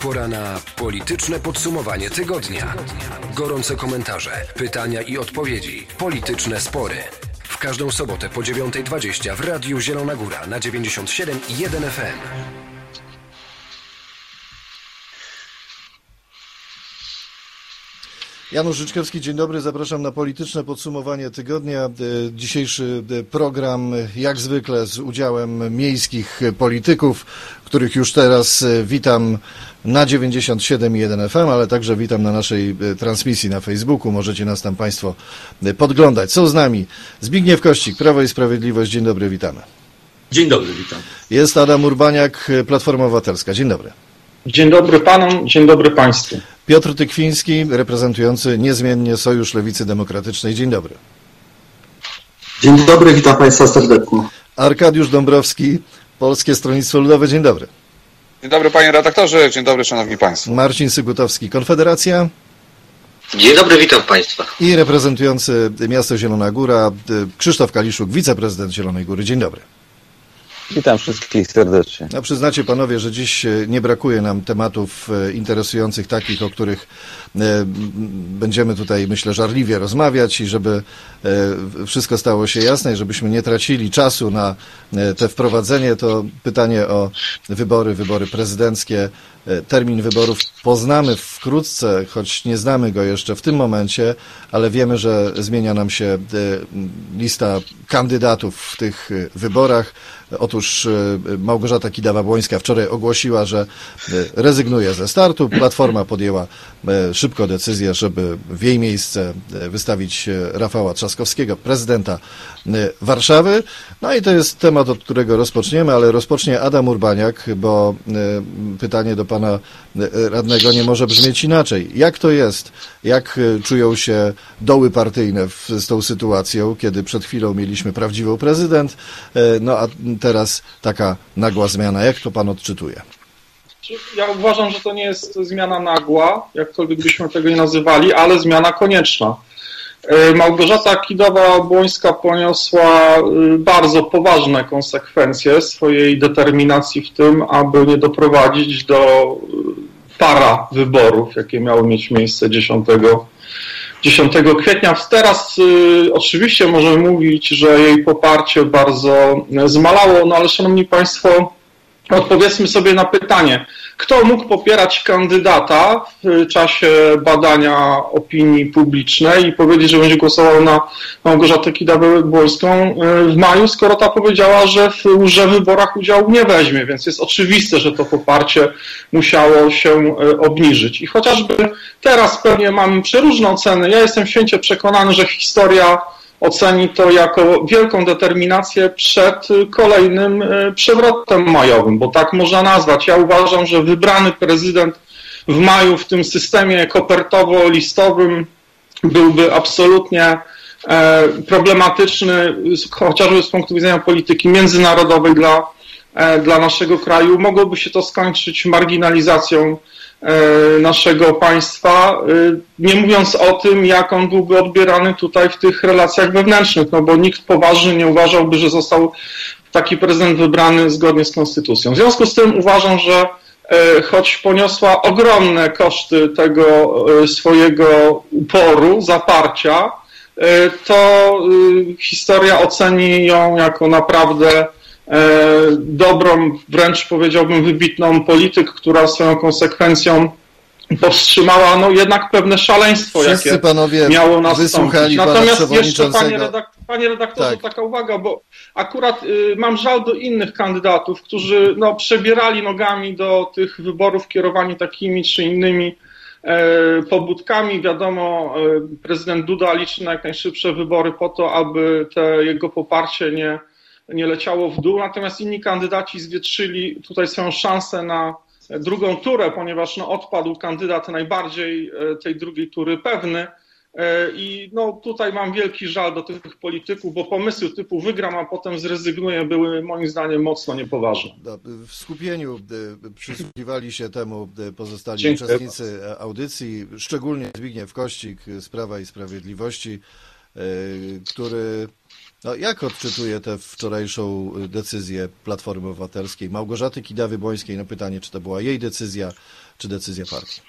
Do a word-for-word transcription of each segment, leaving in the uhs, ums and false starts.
Pora na polityczne podsumowanie tygodnia. Gorące komentarze, pytania i odpowiedzi. Polityczne spory. W każdą sobotę po dziewiąta dwadzieścia w Radiu Zielona Góra na dziewięćdziesiąt siedem i jeden F M. Janusz Życzkowski, dzień dobry, zapraszam na polityczne podsumowanie tygodnia. Dzisiejszy program jak zwykle z udziałem miejskich polityków, których już teraz witam na dziewięćdziesiąt siedem i jeden F M, ale także witam na naszej transmisji na Facebooku. Możecie nas tam Państwo podglądać. Są z nami Zbigniew Kościk, Prawo i Sprawiedliwość. Dzień dobry, witamy. Dzień dobry, witam. Jest Adam Urbaniak, Platforma Obywatelska. Dzień dobry. Dzień dobry panom, dzień dobry państwu. Piotr Tykwiński, reprezentujący niezmiennie Sojusz Lewicy Demokratycznej. Dzień dobry. Dzień dobry, witam państwa serdecznie. Arkadiusz Dąbrowski, Polskie Stronnictwo Ludowe. Dzień dobry. Dzień dobry panie redaktorze, dzień dobry szanowni państwo. Marcin Sygutowski, Konfederacja. Dzień dobry, witam państwa. I reprezentujący miasto Zielona Góra, Krzysztof Kaliszuk, wiceprezydent Zielonej Góry. Dzień dobry. Witam wszystkich serdecznie. No, przyznacie panowie, że dziś nie brakuje nam tematów interesujących, takich, o których będziemy tutaj, myślę, żarliwie rozmawiać i żeby wszystko stało się jasne i żebyśmy nie tracili czasu na te wprowadzenie, to pytanie o wybory, wybory prezydenckie. Termin wyborów poznamy wkrótce, choć nie znamy go jeszcze w tym momencie, ale wiemy, że zmienia nam się lista kandydatów w tych wyborach. Otóż Małgorzata Kidawa-Błońska wczoraj ogłosiła, że rezygnuje ze startu. Platforma podjęła szybko decyzję, żeby w jej miejsce wystawić Rafała Trzaskowskiego, prezydenta Warszawy. No i to jest temat, od którego rozpoczniemy, ale rozpocznie Adam Urbaniak, bo pytanie do pana radnego nie może brzmieć inaczej. Jak to jest? Jak czują się doły partyjne w, z tą sytuacją, kiedy przed chwilą mieliśmy prawdziwą prezydent, no a teraz taka nagła zmiana. Jak to pan odczytuje? Ja uważam, że to nie jest zmiana nagła, jakkolwiek byśmy tego nie nazywali, ale zmiana konieczna. Małgorzata Kidawa-Błońska poniosła bardzo poważne konsekwencje swojej determinacji w tym, aby nie doprowadzić do para wyborów, jakie miały mieć miejsce dziesiątego kwietnia. Teraz y, oczywiście możemy mówić, że jej poparcie bardzo zmalało, no ale szanowni państwo, odpowiedzmy sobie na pytanie, kto mógł popierać kandydata w czasie badania opinii publicznej i powiedzieć, że będzie głosował na Małgorzatę Kidawę-Błońską w maju, skoro ta powiedziała, że w łże wyborach udziału nie weźmie, więc jest oczywiste, że to poparcie musiało się obniżyć. I chociażby teraz pewnie mamy przeróżne oceny, ja jestem święcie przekonany, że historia oceni to jako wielką determinację przed kolejnym przewrotem majowym, bo tak można nazwać. Ja uważam, że wybrany prezydent w maju w tym systemie kopertowo-listowym byłby absolutnie problematyczny, chociażby z punktu widzenia polityki międzynarodowej dla, dla naszego kraju. Mogłoby się to skończyć marginalizacją naszego państwa, nie mówiąc o tym, jak on byłby odbierany tutaj w tych relacjach wewnętrznych, no bo nikt poważnie nie uważałby, że został taki prezydent wybrany zgodnie z konstytucją. W związku z tym uważam, że choć poniosła ogromne koszty tego swojego uporu, zaparcia, to historia oceni ją jako naprawdę dobrą, wręcz powiedziałbym wybitną polityk, która swoją konsekwencją powstrzymała no jednak pewne szaleństwo, Wszyscy jakie panowie miało nastąpić. Natomiast jeszcze, panie, redak panie redaktorze, tak. taka uwaga, bo akurat y, mam żal do innych kandydatów, którzy no, przebierali nogami do tych wyborów kierowani takimi czy innymi e, pobudkami. Wiadomo, e, prezydent Duda liczy na jak najszybsze wybory po to, aby te jego poparcie nie nie leciało w dół, natomiast inni kandydaci zwietrzyli tutaj swoją szansę na drugą turę, ponieważ no, odpadł kandydat najbardziej tej drugiej tury pewny i no, tutaj mam wielki żal do tych polityków, bo pomysły typu wygram, a potem zrezygnuję były moim zdaniem mocno niepoważne. W skupieniu przysłuchiwali się temu pozostali Dziękuję uczestnicy bardzo. audycji, szczególnie Zbigniew Kościk z Prawa i Sprawiedliwości, który No, jak odczytuje tę wczorajszą decyzję Platformy Obywatelskiej, Małgorzaty Kidawy-Błońskiej, na pytanie, czy to była jej decyzja, czy decyzja partii?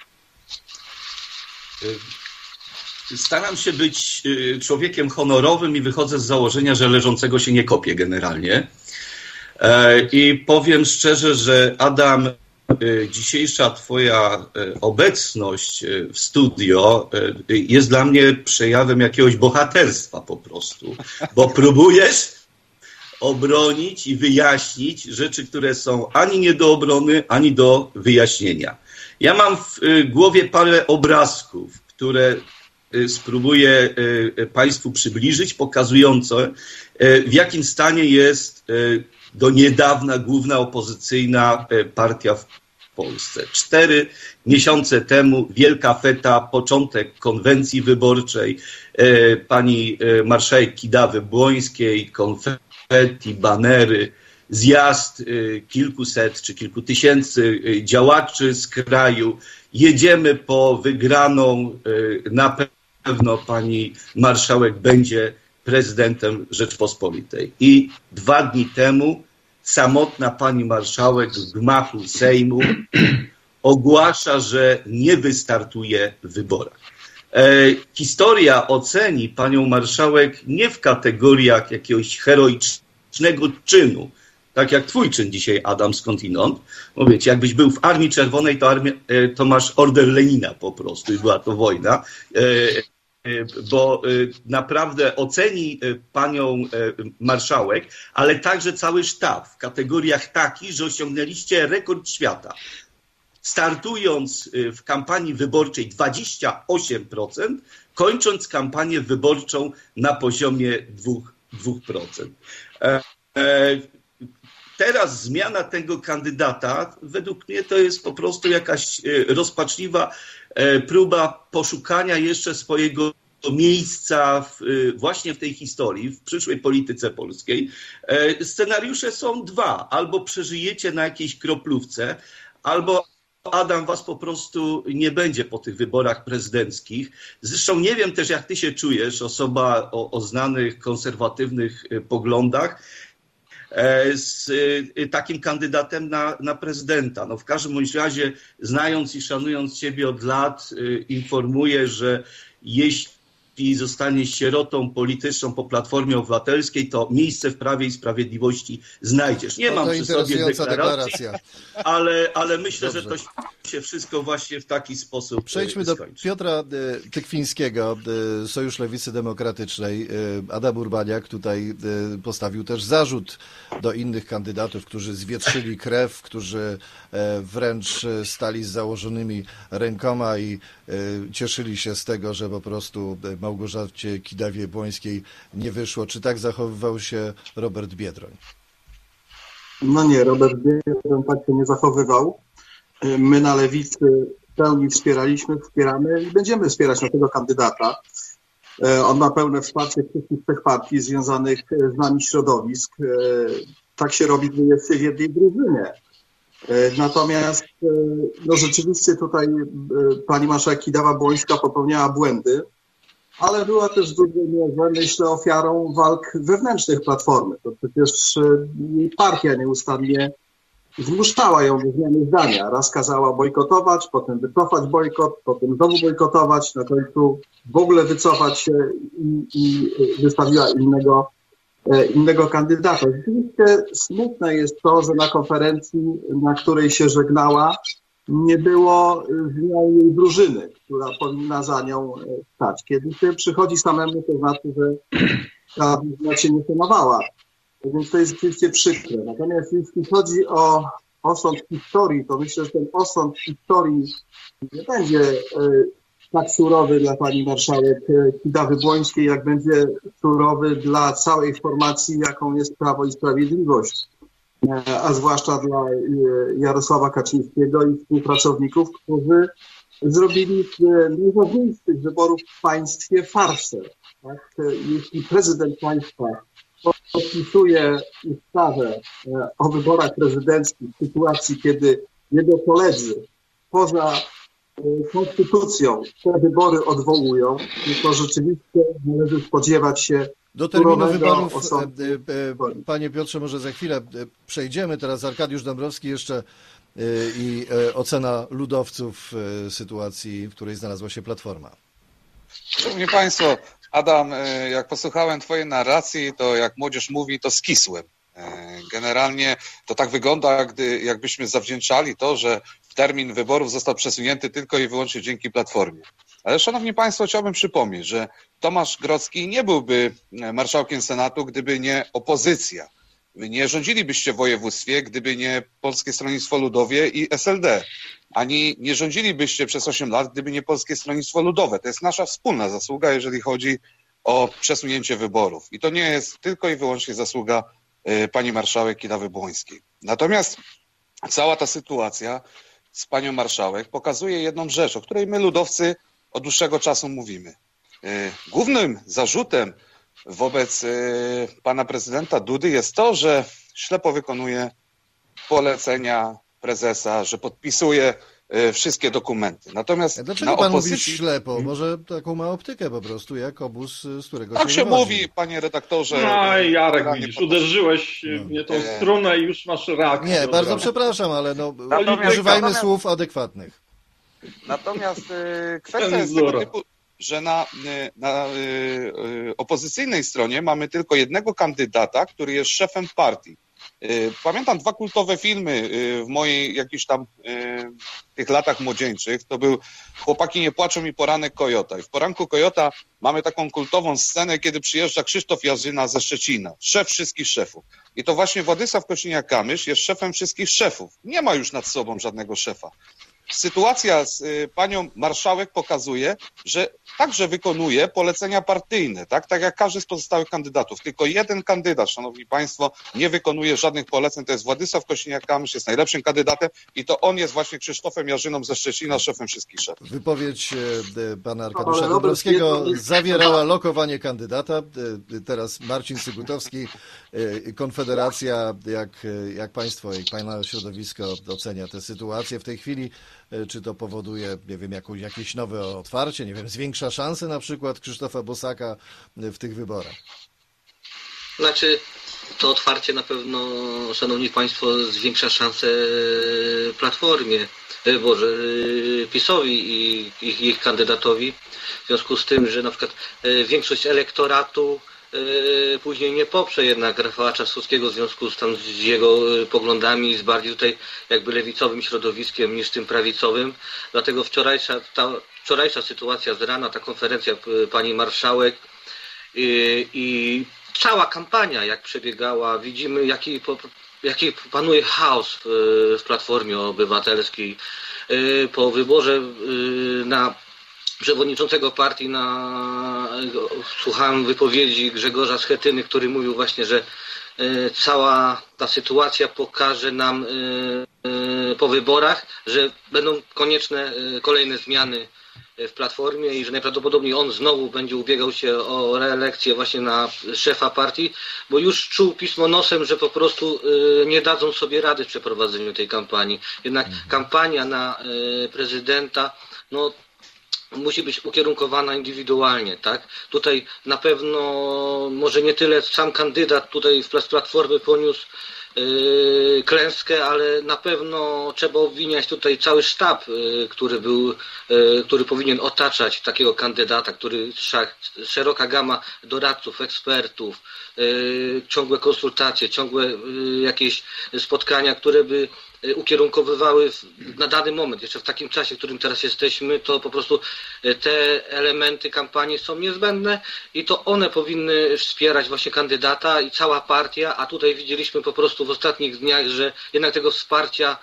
Staram się być człowiekiem honorowym i wychodzę z założenia, że leżącego się nie kopie generalnie. I powiem szczerze, że Adam, dzisiejsza twoja obecność w studio jest dla mnie przejawem jakiegoś bohaterstwa po prostu, bo próbujesz obronić i wyjaśnić rzeczy, które są ani nie do obrony, ani do wyjaśnienia. Ja mam w głowie parę obrazków, które spróbuję Państwu przybliżyć, pokazujące, w jakim stanie jest do niedawna główna opozycyjna partia w Polsce. Cztery miesiące temu wielka feta, początek konwencji wyborczej pani marszałek Kidawy-Błońskiej, konfetti, banery, zjazd kilkuset czy kilku tysięcy działaczy z kraju. Jedziemy po wygraną, na pewno pani marszałek będzie prezydentem Rzeczpospolitej. I dwa dni temu samotna pani marszałek w gmachu Sejmu ogłasza, że nie wystartuje w wyborach. E, historia oceni panią marszałek nie w kategoriach jakiegoś heroicznego czynu, tak jak twój czyn dzisiaj, Adam, skądinąd. Bo wiecie, jakbyś był w Armii Czerwonej, to, armia, to masz order Lenina po prostu i była to wojna. Bo naprawdę oceni panią marszałek, ale także cały sztab w kategoriach takich, że osiągnęliście rekord świata. Startując w kampanii wyborczej dwadzieścia osiem procent, kończąc kampanię wyborczą na poziomie dwa procent. Teraz zmiana tego kandydata, według mnie to jest po prostu jakaś rozpaczliwa próba poszukania jeszcze swojego miejsca w, właśnie w tej historii, w przyszłej polityce polskiej. Scenariusze są dwa. Albo przeżyjecie na jakiejś kroplówce, albo Adam, was po prostu nie będzie po tych wyborach prezydenckich. Zresztą nie wiem też, jak ty się czujesz, osoba o, o znanych konserwatywnych poglądach, z takim kandydatem na, na prezydenta. No w każdym bądź razie, znając i szanując ciebie od lat, informuję, że jeśli zostanie sierotą polityczną po Platformie Obywatelskiej, to miejsce w Prawie i Sprawiedliwości znajdziesz. Nie mam przy sobie deklaracji, ale, ale myślę, Dobrze. że to się wszystko właśnie w taki sposób Przejdźmy skończy. do Piotra Tykwińskiego, Sojusz Lewicy Demokratycznej. Adam Urbaniak tutaj postawił też zarzut do innych kandydatów, którzy zwietrzyli krew, którzy wręcz stali z założonymi rękoma i cieszyli się z tego, że po prostu Małgorzacie Kidawie-Błońskiej nie wyszło. Czy tak zachowywał się Robert Biedroń? No nie, Robert Biedroń tak się nie zachowywał. My na Lewicy w pełni wspieraliśmy, wspieramy i będziemy wspierać naszego kandydata. On ma pełne wsparcie wszystkich tych partii związanych z nami środowisk. Tak się robi, gdy jest się w jednej drużynie. Natomiast no rzeczywiście tutaj pani marszałek Kidawa-Błońska popełniała błędy, ale była też w dużej mierze, myślę, ofiarą walk wewnętrznych Platformy. To przecież jej partia nieustannie zmuszała ją do zmiany zdania. Raz kazała bojkotować, potem wycofać bojkot, potem znowu bojkotować, na końcu w ogóle wycofać się i, i wystawiła innego, innego kandydata. Rzeczywiście smutne jest to, że na konferencji, na której się żegnała, nie było zmiany jej drużyny, która powinna za nią stać. Kiedy się przychodzi samemu, to znaczy, że ta drużyna się nie szanowała. Więc to jest rzeczywiście przykre. Natomiast jeśli chodzi o osąd historii, to myślę, że ten osąd historii nie będzie tak surowy dla pani marszałek Kidawy-Błońskiej, jak będzie surowy dla całej formacji, jaką jest Prawo i Sprawiedliwość, a zwłaszcza dla Jarosława Kaczyńskiego i współpracowników, którzy zrobili z najważniejszych wyborów w państwie farsę. Tak? Jeśli prezydent państwa podpisuje ustawę o wyborach prezydenckich w sytuacji, kiedy jego koledzy poza konstytucją te wybory odwołują, to rzeczywiście należy spodziewać się do terminu wyborów, osądu. Panie Piotrze, może za chwilę przejdziemy. Teraz Arkadiusz Dąbrowski jeszcze i ocena ludowców sytuacji, w której znalazła się Platforma. Szanowni Państwo, Adam, jak posłuchałem Twojej narracji, to jak młodzież mówi, to skisłem. Generalnie to tak wygląda, gdy jakbyśmy zawdzięczali to, że termin wyborów został przesunięty tylko i wyłącznie dzięki Platformie. Ale szanowni Państwo, chciałbym przypomnieć, że Tomasz Grodzki nie byłby marszałkiem Senatu, gdyby nie opozycja. Wy nie rządzilibyście w województwie, gdyby nie Polskie Stronnictwo Ludowe i S L D. Ani nie rządzilibyście przez osiem lat, gdyby nie Polskie Stronnictwo Ludowe. To jest nasza wspólna zasługa, jeżeli chodzi o przesunięcie wyborów. I to nie jest tylko i wyłącznie zasługa y, pani marszałek Kidawy-Błońskiej. Natomiast cała ta sytuacja z panią marszałek pokazuje jedną rzecz, o której my ludowcy od dłuższego czasu mówimy. Głównym zarzutem wobec pana prezydenta Dudy jest to, że ślepo wykonuje polecenia prezesa, że podpisuje wszystkie dokumenty. Natomiast dlaczego na pan opozycji... mówi ślepo? Może taką ma optykę po prostu, jak obóz, z którego tak się się wywodzi. mówi, panie redaktorze. No i Jarek, Generalnie widzisz, po- uderzyłeś No. mnie tą strunę i już masz reakcję. Nie, od bardzo razu. przepraszam, ale no, Natomiast- używajmy natomiast- słów adekwatnych. Natomiast y, kwestia jest tego typu, że na, y, na y, y, opozycyjnej stronie mamy tylko jednego kandydata, który jest szefem partii. Y, Pamiętam dwa kultowe filmy y, w mojej jakichś tam y, tych latach młodzieńczych. To był Chłopaki nie płaczą i Poranek Kojota. I w Poranku Kojota mamy taką kultową scenę, kiedy przyjeżdża Krzysztof Jarzyna ze Szczecina, szef wszystkich szefów. I to właśnie Władysław Kosiniak-Kamysz jest szefem wszystkich szefów. Nie ma już nad sobą żadnego szefa. Sytuacja z y, panią marszałek pokazuje, że także wykonuje polecenia partyjne, tak? Tak jak każdy z pozostałych kandydatów. Tylko jeden kandydat, szanowni państwo, nie wykonuje żadnych poleceń. To jest Władysław Kosiniak-Kamysz, jest najlepszym kandydatem i to on jest właśnie Krzysztofem Jarzyną ze Szczecina, szefem wszystkich szefów. Wypowiedź e, pana Arkadiusza Ale Dąbrowskiego Robert, jedno- zawierała lokowanie kandydata. E, Teraz Marcin Sygutowski, e, Konfederacja, jak, e, jak państwo, jak pana środowisko ocenia tę sytuację w tej chwili? E, Czy to powoduje, nie wiem, jakąś, jakieś nowe otwarcie, nie wiem, zwiększa szanse na przykład Krzysztofa Bosaka w tych wyborach? Znaczy, to otwarcie na pewno, szanowni państwo, zwiększa szanse Platformie, e, Boże, e, PiS-owi i ich, ich kandydatowi. W związku z tym, że na przykład e, większość elektoratu e, później nie poprze jednak Rafała Trzaskowskiego w związku z, tam, z jego e, poglądami, z bardziej tutaj jakby lewicowym środowiskiem niż tym prawicowym. Dlatego wczorajsza, ta, wczorajsza sytuacja z rana, ta konferencja p- pani marszałek i, i cała kampania jak przebiegała, widzimy jaki, po, jaki panuje chaos w, w Platformie Obywatelskiej. E, Po wyborze e, na przewodniczącego partii na, słuchałem wypowiedzi Grzegorza Schetyny, który mówił właśnie, że e, cała ta sytuacja pokaże nam e, e, po wyborach, że będą konieczne e, kolejne zmiany w Platformie i że najprawdopodobniej on znowu będzie ubiegał się o reelekcję właśnie na szefa partii, bo już czuł pismo nosem, że po prostu e, nie dadzą sobie rady w przeprowadzeniu tej kampanii. Jednak kampania na e, prezydenta, no musi być ukierunkowana indywidualnie, tak? Tutaj na pewno może nie tyle sam kandydat tutaj w Platformy poniósł yy, klęskę, ale na pewno trzeba obwiniać tutaj cały sztab, yy, który był, yy, który powinien otaczać takiego kandydata, który szach, szeroka gama doradców, ekspertów, yy, ciągłe konsultacje, ciągłe yy, jakieś spotkania, które by ukierunkowywały w, na dany moment, jeszcze w takim czasie, w którym teraz jesteśmy, to po prostu te elementy kampanii są niezbędne i to one powinny wspierać właśnie kandydata i cała partia, a tutaj widzieliśmy po prostu w ostatnich dniach, że jednak tego wsparcia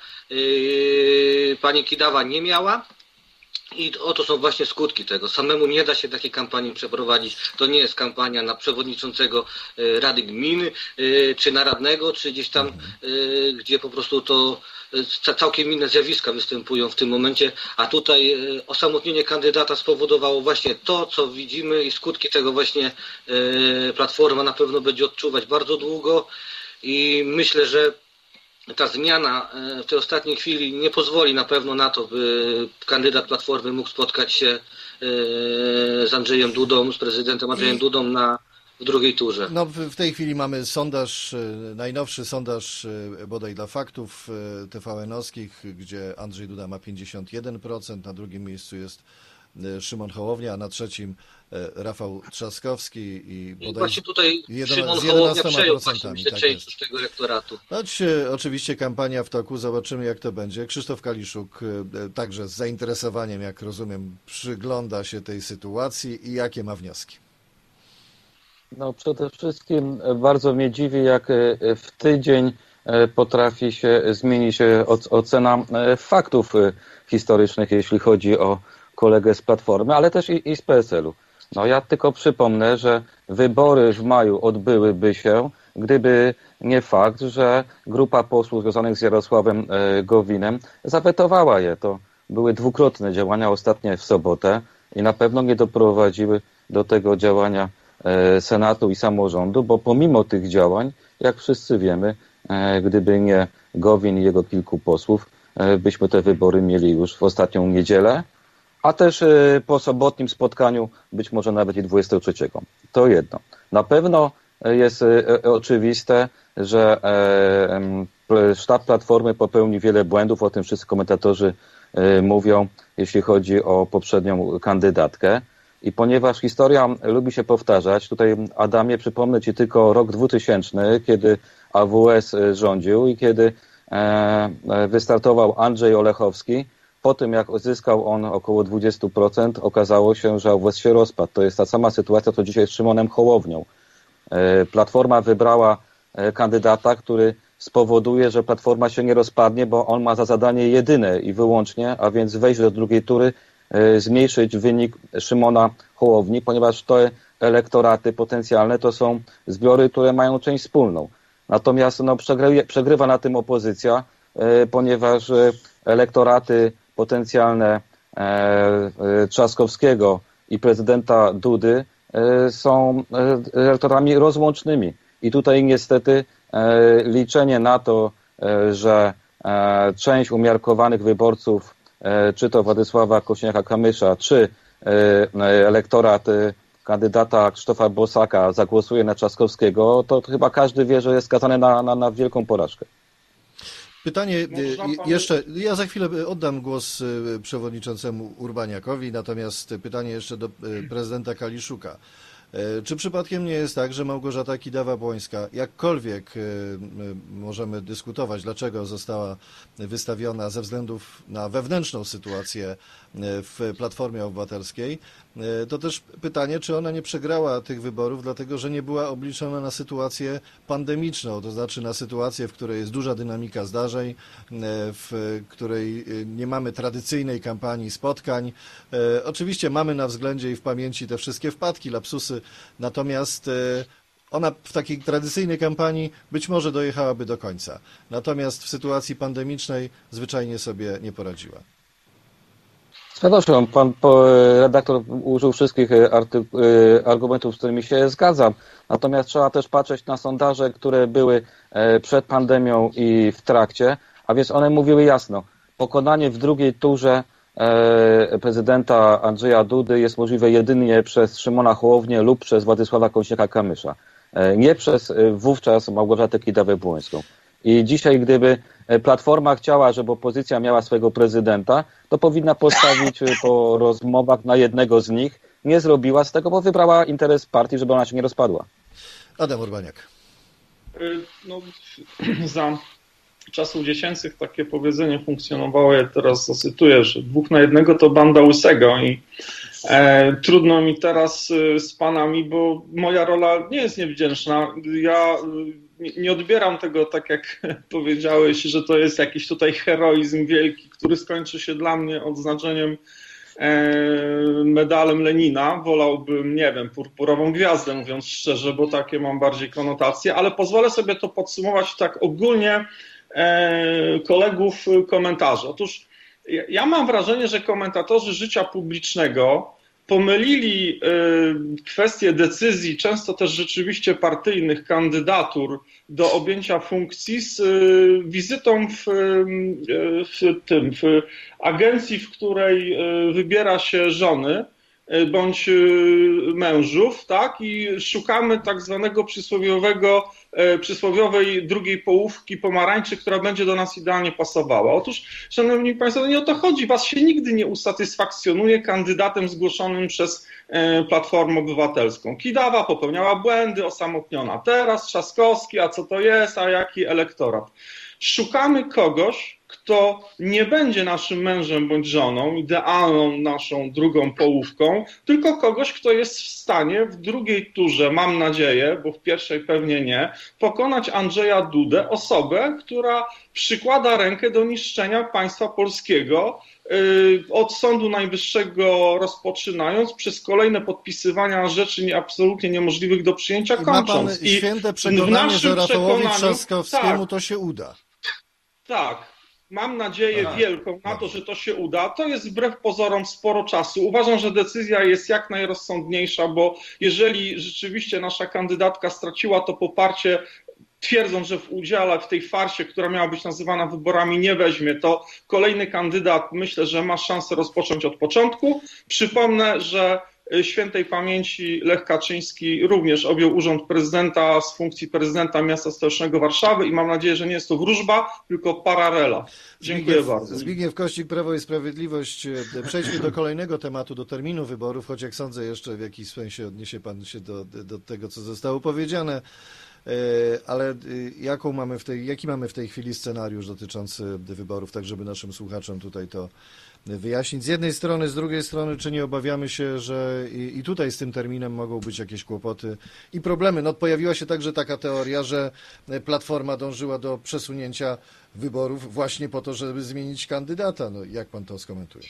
yy, pani Kidawa nie miała. I oto są właśnie skutki tego. Samemu nie da się takiej kampanii przeprowadzić. To nie jest kampania na przewodniczącego e, Rady Gminy, e, czy na radnego, czy gdzieś tam, e, gdzie po prostu to e, całkiem inne zjawiska występują w tym momencie, a tutaj e, osamotnienie kandydata spowodowało właśnie to, co widzimy i skutki tego właśnie e, Platforma na pewno będzie odczuwać bardzo długo i myślę, że ta zmiana w tej ostatniej chwili nie pozwoli na pewno na to, by kandydat Platformy mógł spotkać się z Andrzejem Dudą, z prezydentem Andrzejem Dudą na w drugiej turze. No, w tej chwili mamy sondaż, najnowszy sondaż bodaj dla faktów T V N-owskich, gdzie Andrzej Duda ma pięćdziesiąt jeden procent, na drugim miejscu jest Szymon Hołownia, a na trzecim Rafał Trzaskowski. I, I właśnie tutaj jeden, Szymon Hołownia przejął właśnie tak część tego elektoratu. No, oczywiście kampania w toku, zobaczymy jak to będzie. Krzysztof Kaliszuk także z zainteresowaniem, jak rozumiem, przygląda się tej sytuacji i jakie ma wnioski. No przede wszystkim bardzo mnie dziwi, jak w tydzień potrafi się zmienić ocena faktów historycznych, jeśli chodzi o kolegę z Platformy, ale też i, i z P S L u. No ja tylko przypomnę, że wybory w maju odbyłyby się, gdyby nie fakt, że grupa posłów związanych z Jarosławem Gowinem zawetowała je. To były dwukrotne działania, ostatnie w sobotę i na pewno nie doprowadziły do tego działania Senatu i samorządu, bo pomimo tych działań, jak wszyscy wiemy, gdyby nie Gowin i jego kilku posłów, byśmy te wybory mieli już w ostatnią niedzielę, a też po sobotnim spotkaniu być może nawet i dwudziestego trzeciego. To jedno. Na pewno jest oczywiste, że sztab Platformy popełni wiele błędów, o tym wszyscy komentatorzy mówią, jeśli chodzi o poprzednią kandydatkę. I ponieważ historia lubi się powtarzać, tutaj Adamie przypomnę Ci tylko rok dwutysięczny, kiedy A W S rządził i kiedy wystartował Andrzej Olechowski. Po tym jak uzyskał on około dwadzieścia procent, okazało się, że A W S się rozpadł. To jest ta sama sytuacja, co dzisiaj z Szymonem Hołownią. Platforma wybrała kandydata, który spowoduje, że Platforma się nie rozpadnie, bo on ma za zadanie jedyne i wyłącznie, a więc wejść do drugiej tury, zmniejszyć wynik Szymona Hołowni, ponieważ te elektoraty potencjalne to są zbiory, które mają część wspólną. Natomiast no, przegrywa, przegrywa na tym opozycja, ponieważ elektoraty potencjalne Trzaskowskiego i prezydenta Dudy są elektoratami rozłącznymi. I tutaj niestety liczenie na to, że część umiarkowanych wyborców, czy to Władysława Kosiniaka-Kamysza, czy elektorat kandydata Krzysztofa Bosaka zagłosuje na Trzaskowskiego, to chyba każdy wie, że jest skazany na, na, na wielką porażkę. Pytanie jeszcze, ja za chwilę oddam głos przewodniczącemu Urbaniakowi, natomiast pytanie jeszcze do prezydenta Kaliszuka. Czy przypadkiem nie jest tak, że Małgorzata Kidawa-Błońska, jakkolwiek możemy dyskutować, dlaczego została wystawiona ze względów na wewnętrzną sytuację w Platformie Obywatelskiej, to też pytanie, czy ona nie przegrała tych wyborów, dlatego że nie była obliczona na sytuację pandemiczną, to znaczy na sytuację, w której jest duża dynamika zdarzeń, w której nie mamy tradycyjnej kampanii spotkań. Oczywiście mamy na względzie i w pamięci te wszystkie wpadki, lapsusy, natomiast ona w takiej tradycyjnej kampanii być może dojechałaby do końca. Natomiast w sytuacji pandemicznej zwyczajnie sobie nie poradziła. Przepraszam, pan redaktor użył wszystkich argumentów, z którymi się zgadzam. Natomiast trzeba też patrzeć na sondaże, które były przed pandemią i w trakcie, a więc one mówiły jasno. Pokonanie w drugiej turze prezydenta Andrzeja Dudy jest możliwe jedynie przez Szymona Hołownię lub przez Władysława Kosiniaka-Kamysza. Nie przez wówczas Małgorzatę Kidawę-Błońską. I dzisiaj, gdyby Platforma chciała, żeby opozycja miała swojego prezydenta, to powinna postawić po rozmowach na jednego z nich. Nie zrobiła z tego, bo wybrała interes partii, żeby ona się nie rozpadła. Adam Urbaniak. No, za czasów dziecięcych takie powiedzenie funkcjonowało, ja teraz zacytuję, że dwóch na jednego to banda łysego i e, trudno mi teraz z panami, bo moja rola nie jest niewdzięczna. Ja nie, nie odbieram tego tak, jak powiedziałeś, że to jest jakiś tutaj heroizm wielki, który skończy się dla mnie odznaczeniem e, medalem Lenina. Wolałbym, nie wiem, purpurową gwiazdę, mówiąc szczerze, bo takie mam bardziej konotacje, ale pozwolę sobie to podsumować tak ogólnie kolegów komentarzy. Otóż ja mam wrażenie, że komentatorzy życia publicznego pomylili kwestię decyzji, często też rzeczywiście partyjnych kandydatur do objęcia funkcji z wizytą w, w tym, w agencji, w której wybiera się żony bądź mężów, tak? I szukamy tak zwanego przysłowiowego, przysłowiowej drugiej połówki pomarańczy, która będzie do nas idealnie pasowała. Otóż, szanowni państwo, nie o to chodzi. Was się nigdy nie usatysfakcjonuje kandydatem zgłoszonym przez Platformę Obywatelską. Kidawa popełniała błędy, osamotniona. Teraz Trzaskowski, a co to jest, a jaki elektorat. Szukamy kogoś, kto nie będzie naszym mężem bądź żoną, idealną naszą drugą połówką, tylko kogoś, kto jest w stanie w drugiej turze, mam nadzieję, bo w pierwszej pewnie nie, pokonać Andrzeja Dudę, osobę, która przykłada rękę do niszczenia państwa polskiego, od Sądu Najwyższego rozpoczynając, przez kolejne podpisywania rzeczy nie, absolutnie niemożliwych do przyjęcia kończąc. Ma pan I święte przekonanie, że Rafałowi Trzaskowskiemu tak, to się uda. Tak. Mam nadzieję Aha, wielką na to, że to się uda. To jest wbrew pozorom sporo czasu. Uważam, że decyzja jest jak najrozsądniejsza, bo jeżeli rzeczywiście nasza kandydatka straciła to poparcie, twierdząc, że w udziale w tej farsie, która miała być nazywana wyborami, nie weźmie, to kolejny kandydat, myślę, że ma szansę rozpocząć od początku. Przypomnę, że świętej pamięci Lech Kaczyński również objął urząd prezydenta z funkcji prezydenta miasta stołecznego Warszawy i mam nadzieję, że nie jest to wróżba, tylko pararela. Dziękuję Zbigniew, bardzo. Zbigniew Kościk, Prawo i Sprawiedliwość. Przejdźmy do kolejnego tematu, do terminu wyborów, choć jak sądzę jeszcze w jakiś sensie odniesie pan się do, do tego, co zostało powiedziane. Ale jaką mamy w tej, jaki mamy w tej chwili scenariusz dotyczący wyborów, tak żeby naszym słuchaczom tutaj to wyjaśnić. Z jednej strony, z drugiej strony, czy nie obawiamy się, że i, i tutaj z tym terminem mogą być jakieś kłopoty i problemy. No, pojawiła się także taka teoria, że Platforma dążyła do przesunięcia wyborów właśnie po to, żeby zmienić kandydata. No, jak pan to skomentuje?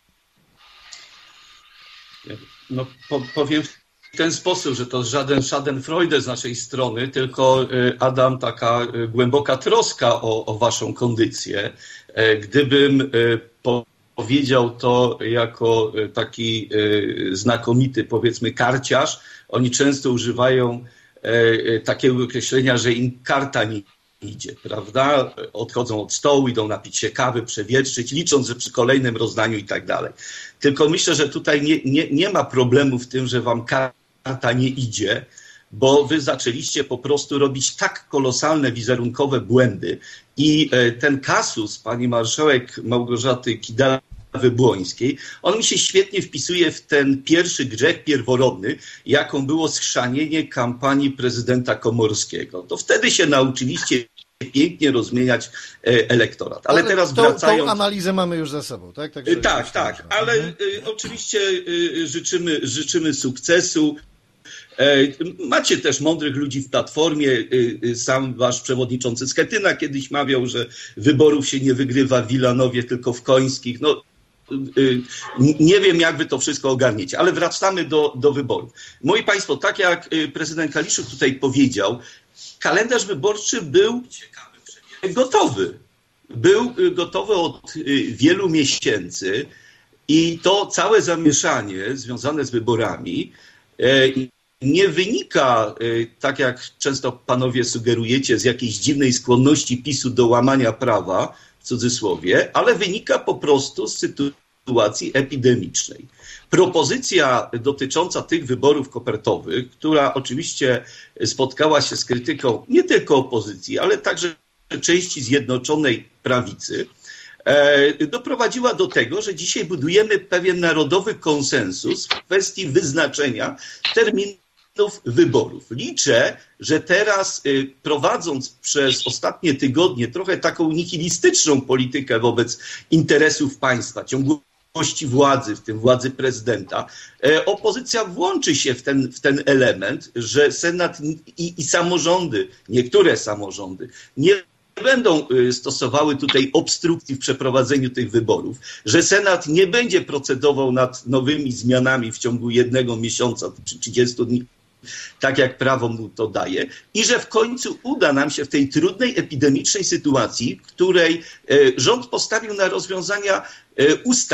No, po, powiem w ten sposób, że to żaden schadenfreude z naszej strony, tylko Adam, taka głęboka troska o, o waszą kondycję. Gdybym po powiedział to jako taki znakomity, powiedzmy, karciarz. Oni często używają takiego określenia, że im karta nie idzie, prawda? Odchodzą od stołu, idą napić się kawy, przewietrzyć, licząc, że przy kolejnym rozdaniu i tak dalej. Tylko myślę, że tutaj nie, nie, nie ma problemu w tym, że wam karta nie idzie, bo wy zaczęliście po prostu robić tak kolosalne wizerunkowe błędy i ten kasus pani marszałek Małgorzaty Kidawy-Błońskiej, on mi się świetnie wpisuje w ten pierwszy grzech pierworodny, jaką było schrzanienie kampanii prezydenta Komorowskiego. To wtedy się nauczyliście pięknie rozmieniać elektorat. Ale, ale teraz to, wracając... Tą analizę mamy już za sobą, tak? Także tak, tak, ale mhm. oczywiście życzymy, życzymy sukcesu. Macie też mądrych ludzi w Platformie. Sam wasz przewodniczący Schetyna kiedyś mawiał, że wyborów się nie wygrywa w Wilanowie, tylko w Końskich. No, nie wiem, jak wy to wszystko ogarniecie, ale wracamy do, do wyborów. Moi państwo, tak jak prezydent Kaliszuk tutaj powiedział, kalendarz wyborczy był gotowy. Był gotowy od wielu miesięcy i to całe zamieszanie związane z wyborami nie wynika, tak jak często panowie sugerujecie, z jakiejś dziwnej skłonności PiSu do łamania prawa, w cudzysłowie, ale wynika po prostu z sytuacji epidemicznej. Propozycja dotycząca tych wyborów kopertowych, która oczywiście spotkała się z krytyką nie tylko opozycji, ale także części Zjednoczonej Prawicy, doprowadziła do tego, że dzisiaj budujemy pewien narodowy konsensus w kwestii wyznaczenia terminów wyborów. Liczę, że teraz prowadząc przez ostatnie tygodnie trochę taką nihilistyczną politykę wobec interesów państwa, ciągłości władzy, w tym władzy prezydenta, opozycja włączy się w ten, w ten element, że Senat i, i samorządy, niektóre samorządy nie będą stosowały tutaj obstrukcji w przeprowadzeniu tych wyborów, że Senat nie będzie procedował nad nowymi zmianami w ciągu jednego miesiąca czy trzydziestu dni, tak jak prawo mu to daje, i że w końcu uda nam się w tej trudnej, epidemicznej sytuacji, w której rząd postawił na rozwiązania ustawowe,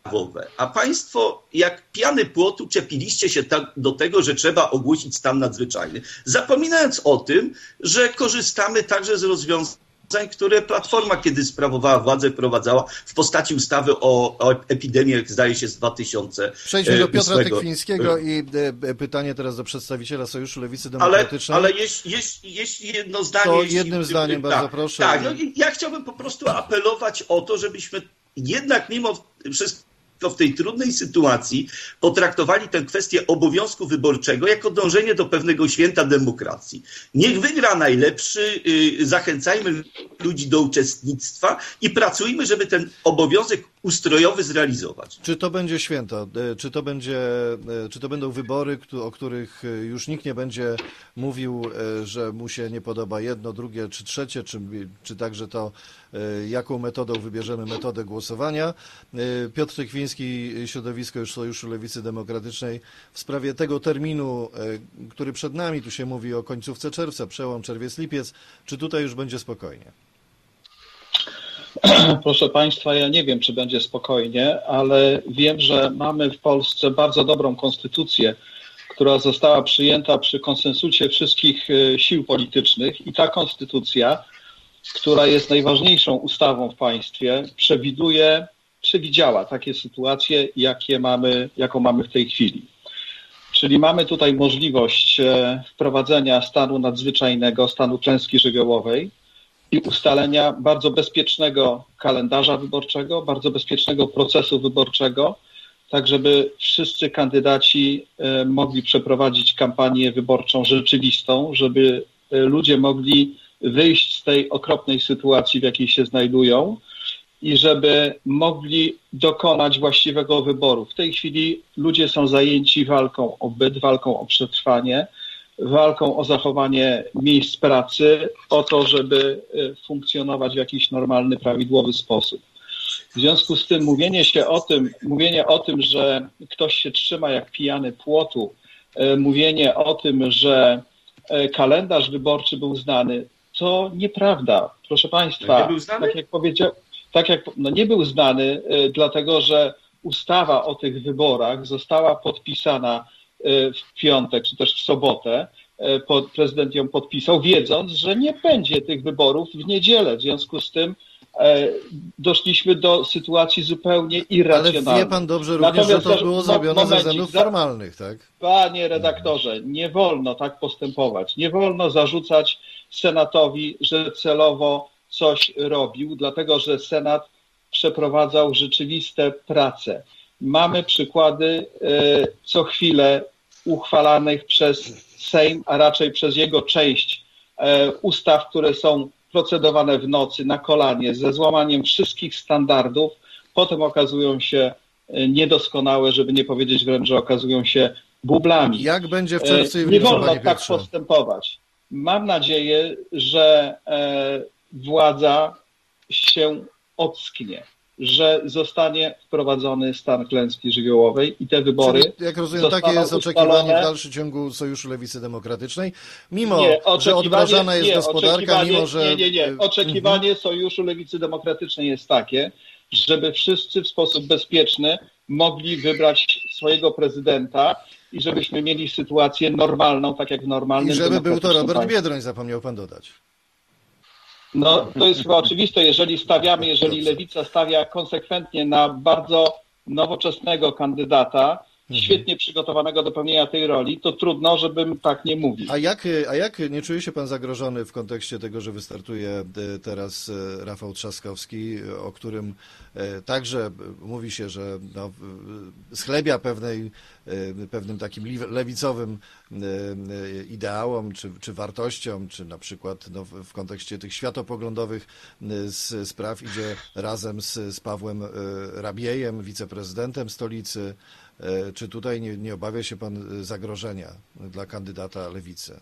ustawowe, a państwo jak piany płotu czepiliście się tak do tego, że trzeba ogłosić stan nadzwyczajny, zapominając o tym, że korzystamy także z rozwiązań, które Platforma, kiedy sprawowała władzę, wprowadzała w postaci ustawy o, o epidemiach, zdaje się, z dwa tysiące ósmego. Przejdźmy do Piotra Tekwińskiego i e, pytanie teraz do przedstawiciela Sojuszu Lewicy Demokratycznej. Ale, ale jeśli, jeśli, jeśli jedno zdanie... To jeśli, jednym zdaniem, tak, bardzo proszę. Tak, no, ja chciałbym po prostu apelować o to, żebyśmy jednak mimo wszystko w tej trudnej sytuacji potraktowali tę kwestię obowiązku wyborczego jako dążenie do pewnego święta demokracji. Niech wygra najlepszy, zachęcajmy ludzi do uczestnictwa i pracujmy, żeby ten obowiązek ustrojowy zrealizować. Czy to będzie święto? Czy to będzie, czy to będą wybory, o których już nikt nie będzie mówił, że mu się nie podoba jedno, drugie czy trzecie, czy, czy także to, jaką metodą wybierzemy metodę głosowania? Piotr Tekwiński, środowisko już Sojuszu Lewicy Demokratycznej, w sprawie tego terminu, który przed nami, tu się mówi o końcówce czerwca, przełom czerwiec-lipiec, czy tutaj już będzie spokojnie? Proszę Państwa, ja nie wiem, czy będzie spokojnie, ale wiem, że mamy w Polsce bardzo dobrą konstytucję, która została przyjęta przy konsensusie wszystkich sił politycznych i ta konstytucja, która jest najważniejszą ustawą w państwie, przewiduje, przewidziała takie sytuacje, jakie mamy, jaką mamy w tej chwili. Czyli mamy tutaj możliwość wprowadzenia stanu nadzwyczajnego, stanu klęski żywiołowej i ustalenia bardzo bezpiecznego kalendarza wyborczego, bardzo bezpiecznego procesu wyborczego, tak żeby wszyscy kandydaci mogli przeprowadzić kampanię wyborczą rzeczywistą, żeby ludzie mogli wyjść z tej okropnej sytuacji, w jakiej się znajdują i żeby mogli dokonać właściwego wyboru. W tej chwili ludzie są zajęci walką o byt, walką o przetrwanie, walką o zachowanie miejsc pracy, o to, żeby funkcjonować w jakiś normalny, prawidłowy sposób. W związku z tym mówienie się o tym, mówienie o tym, że ktoś się trzyma jak pijany płotu, mówienie o tym, że kalendarz wyborczy był znany, to nieprawda. Proszę Państwa, nie był znany? tak jak powiedział, tak jak, no nie był znany, dlatego że ustawa o tych wyborach została podpisana w piątek, czy też w sobotę. Prezydent ją podpisał, wiedząc, że nie będzie tych wyborów w niedzielę. W związku z tym doszliśmy do sytuacji zupełnie irracjonalnej. Ale wie pan dobrze również, Natomiast że to było zrobione momencik, ze względów formalnych, tak? Panie redaktorze, nie wolno tak postępować. Nie wolno zarzucać Senatowi, że celowo coś robił, dlatego że Senat przeprowadzał rzeczywiste prace. Mamy przykłady co chwilę uchwalanych przez Sejm, a raczej przez jego część ustaw, które są procedowane w nocy, na kolanie, ze złamaniem wszystkich standardów, potem okazują się niedoskonałe, żeby nie powiedzieć wręcz, że okazują się bublami. Jak będzie w czerwcu i w Nie wolno tak Piotrze? postępować. Mam nadzieję, że władza się ocknie, że zostanie wprowadzony stan klęski żywiołowej i te wybory. Czyli, jak rozumiem, takie jest oczekiwanie ustalone. W dalszym ciągu Sojuszu Lewicy Demokratycznej, mimo nie, że odmrażana jest nie, gospodarka, mimo że... Nie, nie, nie. Oczekiwanie mhm. Sojuszu Lewicy Demokratycznej jest takie, żeby wszyscy w sposób bezpieczny mogli wybrać swojego prezydenta i żebyśmy mieli sytuację normalną, tak jak w normalnym... I żeby był to Robert państwie. Biedroń, zapomniał pan dodać. No, to jest chyba oczywiste, jeżeli stawiamy, jeżeli Lewica stawia konsekwentnie na bardzo nowoczesnego kandydata, mhm. świetnie przygotowanego do pełnienia tej roli, to trudno, żebym tak nie mówił. A jak, a jak nie czuje się pan zagrożony w kontekście tego, że wystartuje teraz Rafał Trzaskowski, o którym także mówi się, że no, schlebia pewnej, pewnym takim lewicowym ideałom, czy, czy wartościom, czy na przykład no, w kontekście tych światopoglądowych spraw idzie razem z, z Pawłem Rabiejem, wiceprezydentem stolicy. Czy tutaj nie, nie obawia się pan zagrożenia dla kandydata Lewicy?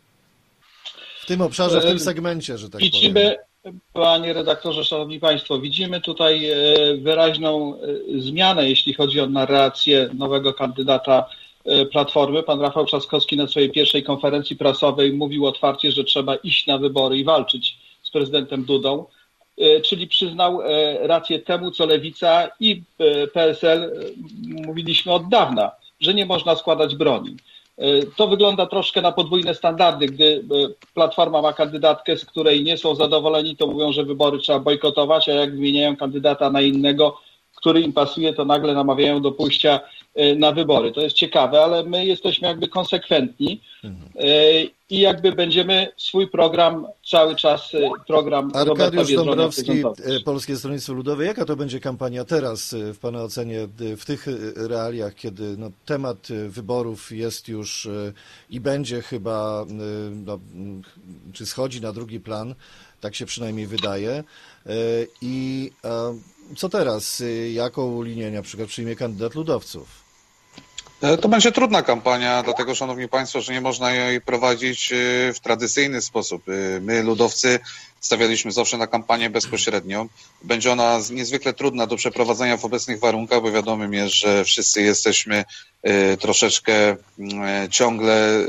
W tym obszarze, w tym segmencie, że tak widzimy, powiem. Panie redaktorze, szanowni państwo, widzimy tutaj wyraźną zmianę, jeśli chodzi o narrację nowego kandydata Platformy. Pan Rafał Trzaskowski na swojej pierwszej konferencji prasowej mówił otwarcie, że trzeba iść na wybory i walczyć z prezydentem Dudą. czyli przyznał rację temu, co Lewica i P S L mówiliśmy od dawna, że nie można składać broni. To wygląda troszkę na podwójne standardy. Gdy Platforma ma kandydatkę, z której nie są zadowoleni, to mówią, że wybory trzeba bojkotować, a jak wymieniają kandydata na innego, który im pasuje, to nagle namawiają do pójścia na wybory. To jest ciekawe, ale my jesteśmy jakby konsekwentni i jakby będziemy swój program, cały czas program Roberta Arkadiusz Biedronia Dąbrowski, prezentować. Polskie Stronnictwo Ludowe. Jaka to będzie kampania teraz, w Pana ocenie, w tych realiach, kiedy no, temat wyborów jest już i będzie chyba, no, czy schodzi na drugi plan, tak się przynajmniej wydaje. I co teraz? Jaką linię na przykład przyjmie kandydat ludowców? To będzie trudna kampania, dlatego, szanowni państwo, że nie można jej prowadzić w tradycyjny sposób. My, ludowcy, stawialiśmy zawsze na kampanię bezpośrednią. Będzie ona niezwykle trudna do przeprowadzenia w obecnych warunkach, bo wiadomym jest, że wszyscy jesteśmy troszeczkę ciągle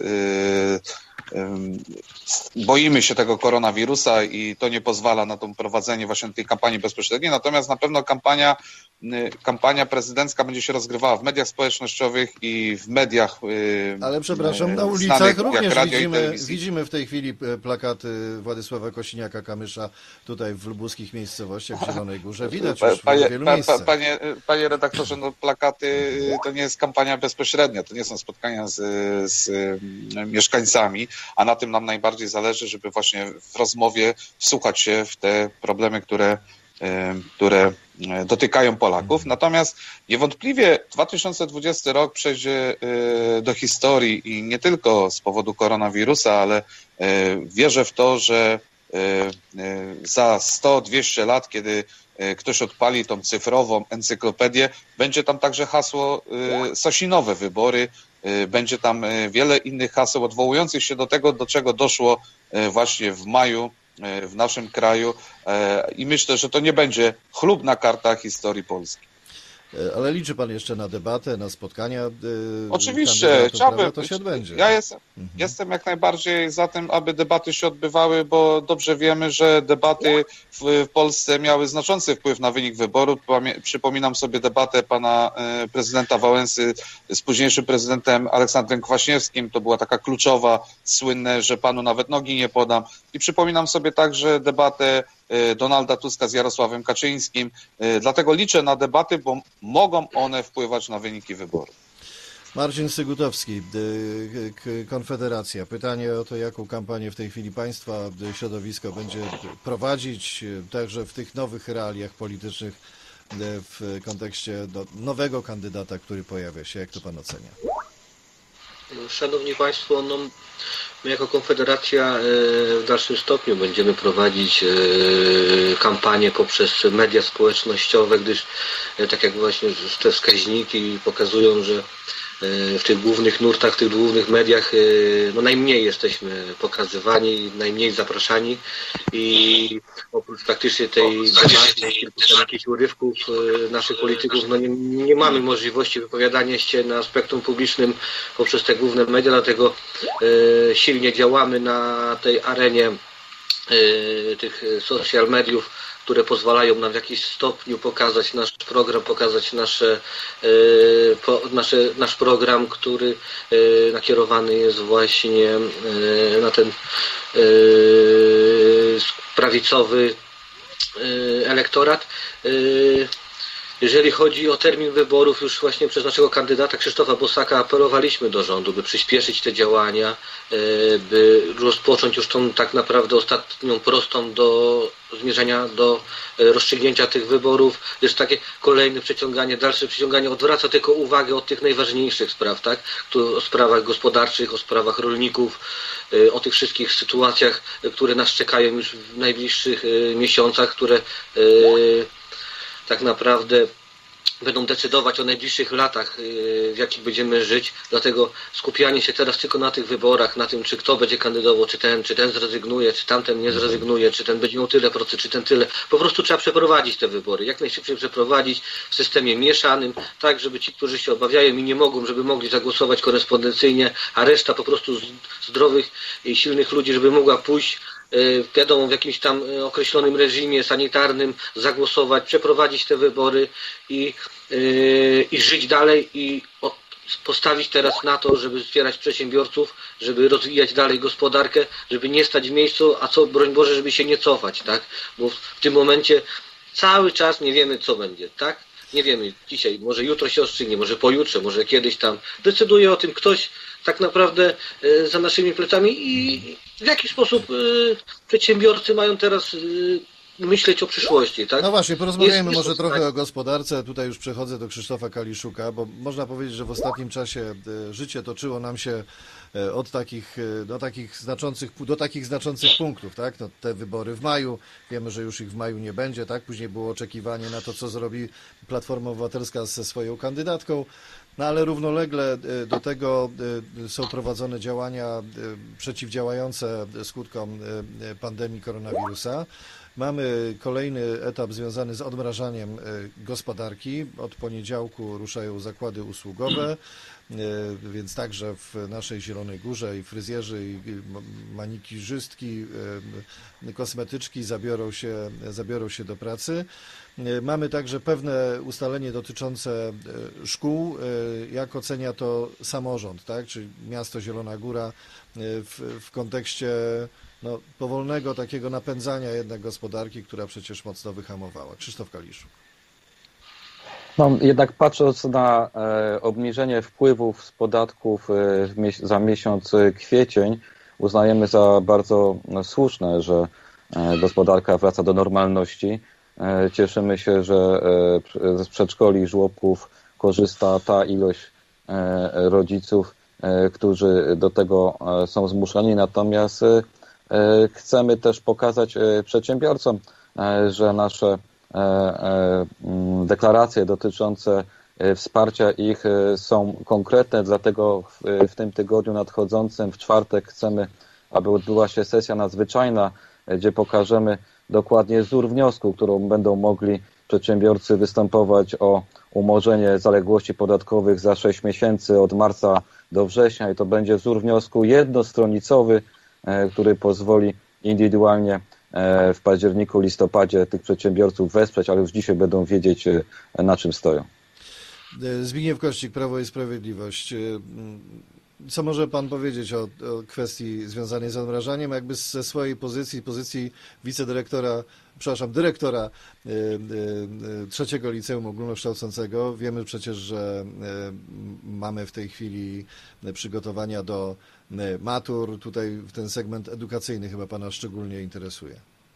boimy się tego koronawirusa i to nie pozwala na to prowadzenie właśnie tej kampanii bezpośredniej, natomiast na pewno kampania, kampania prezydencka będzie się rozgrywała w mediach społecznościowych i w mediach. Ale przepraszam, na ulicach również widzimy, widzimy w tej chwili plakaty Władysława Kosiniaka-Kamysza tutaj w lubuskich miejscowościach, w Zielonej Górze. Widać już panie, w wielu miejscach. Panie, panie redaktorze, no plakaty to nie jest kampania bezpośrednia, to nie są spotkania z, z mieszkańcami, a na tym nam najbardziej zależy, żeby właśnie w rozmowie wsłuchać się w te problemy, które, które dotykają Polaków. Natomiast niewątpliwie dwa tysiące dwudziesty rok przejdzie do historii i nie tylko z powodu koronawirusa, ale wierzę w to, że za sto dwieście lat, kiedy ktoś odpali tą cyfrową encyklopedię, będzie tam także hasło Sasinowe wybory, będzie tam wiele innych haseł odwołujących się do tego, do czego doszło właśnie w maju w naszym kraju i myślę, że to nie będzie chlubna karta historii Polski. Ale liczy Pan jeszcze na debatę, na spotkania? Oczywiście, chciałbym. To się odbędzie. Ja jestem, mhm. jestem jak najbardziej za tym, aby debaty się odbywały, bo dobrze wiemy, że debaty w, w Polsce miały znaczący wpływ na wynik wyborów. Przypominam sobie debatę pana prezydenta Wałęsy z późniejszym prezydentem Aleksandrem Kwaśniewskim. To była taka kluczowa, słynne, że panu nawet nogi nie podam. I przypominam sobie także debatę Donalda Tuska z Jarosławem Kaczyńskim. Dlatego liczę na debaty, bo mogą one wpływać na wyniki wyborów. Marcin Sygutowski, Konfederacja. Pytanie o to, jaką kampanię w tej chwili państwa środowisko będzie prowadzić, także w tych nowych realiach politycznych w kontekście do nowego kandydata, który pojawia się. Jak to pan ocenia? Szanowni Państwo, no, my jako Konfederacja w dalszym stopniu będziemy prowadzić kampanię poprzez media społecznościowe, gdyż tak jak właśnie te wskaźniki pokazują, że w tych głównych nurtach, w tych głównych mediach no najmniej jesteśmy pokazywani, najmniej zapraszani i oprócz praktycznie tej debaty, kilku takich urywków naszych polityków, no nie, nie mamy możliwości wypowiadania się na spektrum publicznym poprzez te główne media, dlatego e, silnie działamy na tej arenie e, tych social mediów, które pozwalają nam w jakiś stopniu pokazać nasz program, pokazać nasze, e, po, nasze, nasz program, który e, nakierowany jest właśnie e, na ten e, prawicowy e, elektorat. E, Jeżeli chodzi o termin wyborów, już właśnie przez naszego kandydata Krzysztofa Bosaka apelowaliśmy do rządu, by przyspieszyć te działania, by rozpocząć już tą tak naprawdę ostatnią prostą do zmierzenia do rozstrzygnięcia tych wyborów. Jest takie kolejne przeciąganie, dalsze przeciąganie odwraca tylko uwagę od tych najważniejszych spraw, tak? Tu o sprawach gospodarczych, o sprawach rolników, o tych wszystkich sytuacjach, które nas czekają już w najbliższych miesiącach, które tak naprawdę będą decydować o najbliższych latach, w jakich będziemy żyć. Dlatego skupianie się teraz tylko na tych wyborach, na tym, czy kto będzie kandydował, czy ten, czy ten zrezygnuje, czy tamten nie zrezygnuje, czy ten będzie miał tyle procent, czy ten tyle. Po prostu trzeba przeprowadzić te wybory. Jak najszybciej przeprowadzić w systemie mieszanym, tak, żeby ci, którzy się obawiają i nie mogą, żeby mogli zagłosować korespondencyjnie, a reszta po prostu zdrowych i silnych ludzi, żeby mogła pójść wiadomo, w jakimś tam określonym reżimie sanitarnym zagłosować, przeprowadzić te wybory i, i żyć dalej i postawić teraz na to, żeby wspierać przedsiębiorców, żeby rozwijać dalej gospodarkę, żeby nie stać w miejscu, a co, broń Boże, żeby się nie cofać, tak? Bo w tym momencie cały czas nie wiemy, co będzie, tak? Nie wiemy dzisiaj, może jutro się ostrzygnie, może pojutrze, może kiedyś tam. Decyduje o tym ktoś tak naprawdę za naszymi plecami i w jaki sposób przedsiębiorcy mają teraz myśleć o przyszłości, tak? No właśnie, porozmawiajmy jest, może jest, trochę tak. o gospodarce. Tutaj już przechodzę do Krzysztofa Kaliszuka, bo można powiedzieć, że w ostatnim czasie życie toczyło nam się od takich, do takich znaczących, do takich znaczących punktów, tak? No, te wybory w maju, wiemy, że już ich w maju nie będzie, tak? Później było oczekiwanie na to, co zrobi Platforma Obywatelska ze swoją kandydatką, no ale równolegle do tego są prowadzone działania przeciwdziałające skutkom pandemii koronawirusa. Mamy kolejny etap związany z odmrażaniem gospodarki. Od poniedziałku ruszają zakłady usługowe, więc także w naszej Zielonej Górze i fryzjerzy, i manikirzystki, kosmetyczki zabiorą się, zabiorą się do pracy. Mamy także pewne ustalenie dotyczące szkół. Jak ocenia to samorząd, tak? Czyli miasto Zielona Góra w, w kontekście no, powolnego takiego napędzania jednak gospodarki, która przecież mocno wyhamowała. Krzysztof Kaliszuk. No, jednak patrząc na e, obniżenie wpływów z podatków e, mies- za miesiąc kwiecień, uznajemy za bardzo no, słuszne, że e, gospodarka wraca do normalności. E, cieszymy się, że e, z przedszkoli i żłobków korzysta ta ilość e, rodziców, e, którzy do tego e, są zmuszeni. Natomiast e, chcemy też pokazać przedsiębiorcom, że nasze deklaracje dotyczące wsparcia ich są konkretne, dlatego w tym tygodniu nadchodzącym, w czwartek, chcemy, aby odbyła się sesja nadzwyczajna, gdzie pokażemy dokładnie wzór wniosku, którą będą mogli przedsiębiorcy występować o umorzenie zaległości podatkowych za sześć miesięcy od marca do września i to będzie wzór wniosku jednostronicowy, który pozwoli indywidualnie w październiku, listopadzie tych przedsiębiorców wesprzeć, ale już dzisiaj będą wiedzieć, na czym stoją. Zbigniew Kościk, Prawo i Sprawiedliwość. Co może Pan powiedzieć o, o kwestii związanej z odmrażaniem? Jakby ze swojej pozycji, pozycji wicedyrektora, przepraszam, dyrektora y, y, trzeciego liceum ogólnokształcącego. Wiemy przecież, że y, mamy w tej chwili przygotowania do y, matur. Tutaj ten segment edukacyjny chyba Pana szczególnie interesuje.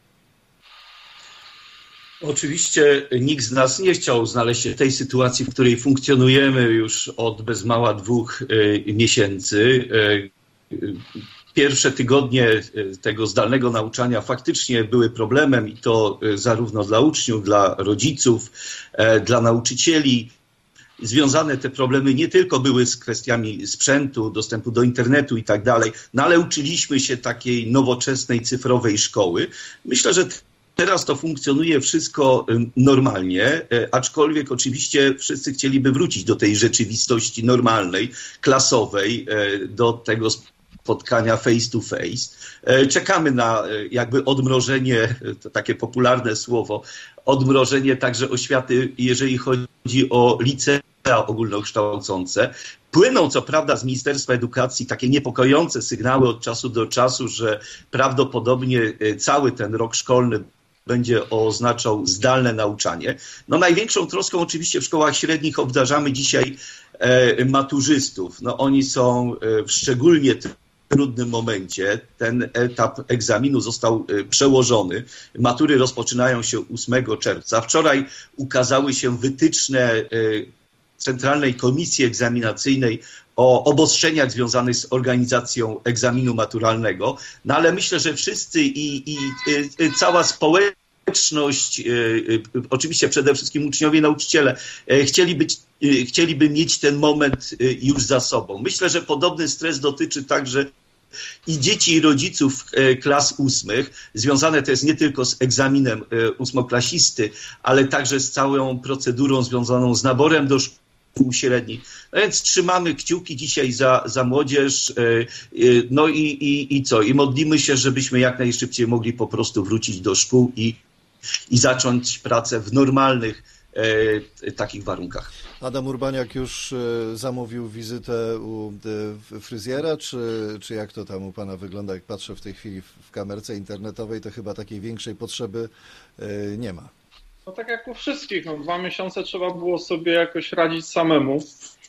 Oczywiście nikt z nas nie chciał znaleźć się w tej sytuacji, w której funkcjonujemy już od bez mała dwóch y, miesięcy. Y, Pierwsze tygodnie tego zdalnego nauczania faktycznie były problemem i to zarówno dla uczniów, dla rodziców, dla nauczycieli. Związane te problemy nie tylko były z kwestiami sprzętu, dostępu do internetu i tak dalej, no ale uczyliśmy się takiej nowoczesnej, cyfrowej szkoły. Myślę, że teraz to funkcjonuje wszystko normalnie, aczkolwiek oczywiście wszyscy chcieliby wrócić do tej rzeczywistości normalnej, klasowej, do tego spotkania face to face. Czekamy na jakby odmrożenie, to takie popularne słowo, odmrożenie także oświaty, jeżeli chodzi o licea ogólnokształcące. Płyną co prawda z Ministerstwa Edukacji takie niepokojące sygnały od czasu do czasu, że prawdopodobnie cały ten rok szkolny będzie oznaczał zdalne nauczanie. No największą troską oczywiście w szkołach średnich obdarzamy dzisiaj e, maturzystów. No oni są e, w szczególnie trudnym momencie. Ten etap egzaminu został e, przełożony. Matury rozpoczynają się ósmego czerwca. Wczoraj ukazały się wytyczne e, Centralnej Komisji Egzaminacyjnej o obostrzeniach związanych z organizacją egzaminu maturalnego, no ale myślę, że wszyscy i, i, i cała społeczność, y, y, oczywiście przede wszystkim uczniowie i nauczyciele, y, chcieli być, y, chcieliby mieć ten moment y, już za sobą. Myślę, że podobny stres dotyczy także i dzieci i rodziców y, klas ósmych. Związane to jest nie tylko z egzaminem y, ósmoklasisty, ale także z całą procedurą związaną z naborem do szkoły, półśredni. No więc trzymamy kciuki dzisiaj za, za młodzież, no i, i, i co? I modlimy się, żebyśmy jak najszybciej mogli po prostu wrócić do szkół i, i zacząć pracę w normalnych e, takich warunkach. Adam Urbaniak już e, zamówił wizytę u e, fryzjera, czy, czy jak to tam u pana wygląda? Jak patrzę w tej chwili w, w kamerce internetowej, to chyba takiej większej potrzeby e, nie ma. No tak jak u wszystkich, no, dwa miesiące trzeba było sobie jakoś radzić samemu.